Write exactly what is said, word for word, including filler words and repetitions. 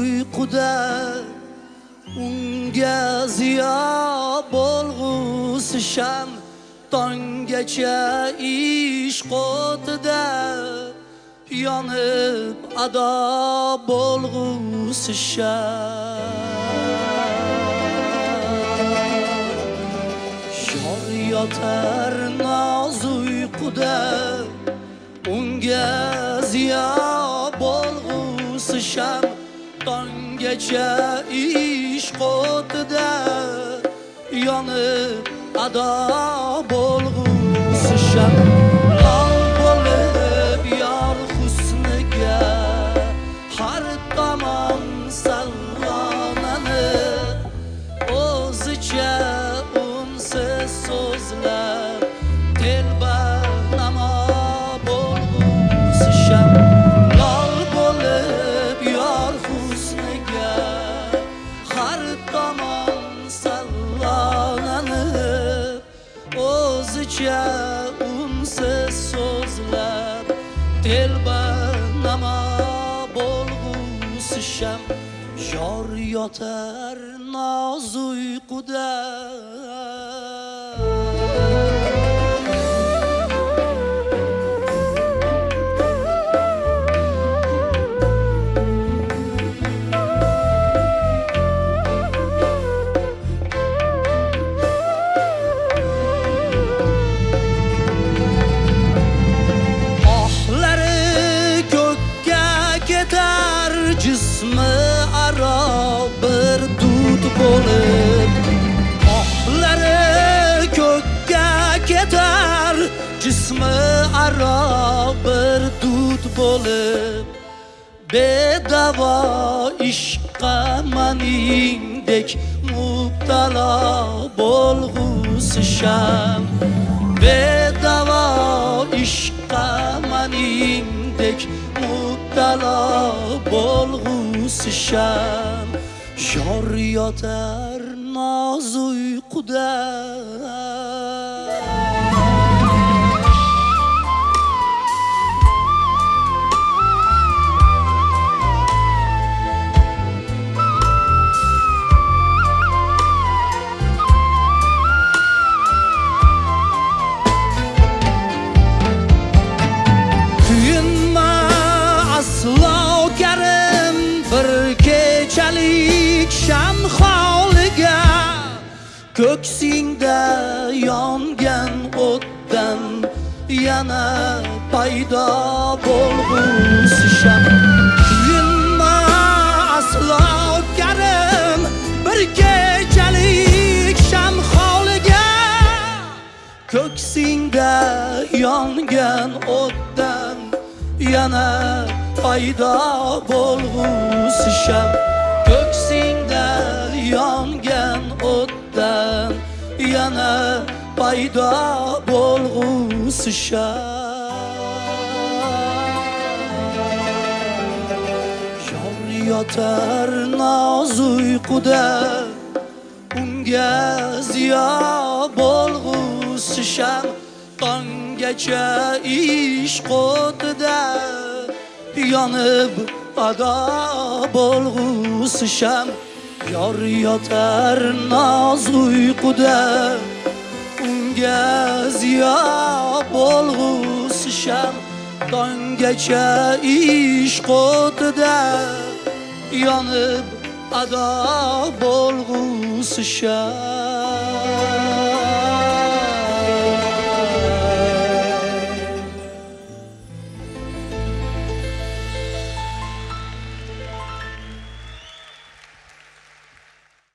uyquda unga ziyo bo'lg'usi sham tonggacha ishq o'tida yonib ado bo'lg'usi sham yor yotar noz uyquda unga ziyo bo'lg'usi sham tonggacha ishq o'tida yonib ado bo'lg'usi sham lol bo'lib yor husniga har tomon sallanib o'zicha unsiz so'zlab telbanamo bo'lg'usi sham lol bo'lib yor husniga har tomon sallanib o'zicha unsiz so'zlab telbanamo bo'lg'usi sham yor yotar noz uyquda jismi aro bir dud bo'lib ohlari ko'kka ketar jismi aro bir dud bo'lib bedavo ishqqa maningdek mubtalo bo'lg'usi sham bedavo ishqqa maningdek mubtalo bo'lg'usi sham yor yotar noz uyquda sham holiga ko'ksingda yongan o'tdan yana paydo bo'lg'usi sham kuyinma aslo karim bir kechalik sham holiga ko'ksingda yongan o'tdan yana paydo bo'lg'usi sham ko'ksingda yongan o'tdan yana paydo bo'lg'usi sham yor yotar noz uyquda unga ziyo bo'lg'usi sham tonggacha ishq o'tida yonib ado bo'lg'usi sham yor yotar noz uyquda unga ziyo bo'lg'usi sham tonggacha ishq o'tida yonib ado bo'lg'usi sham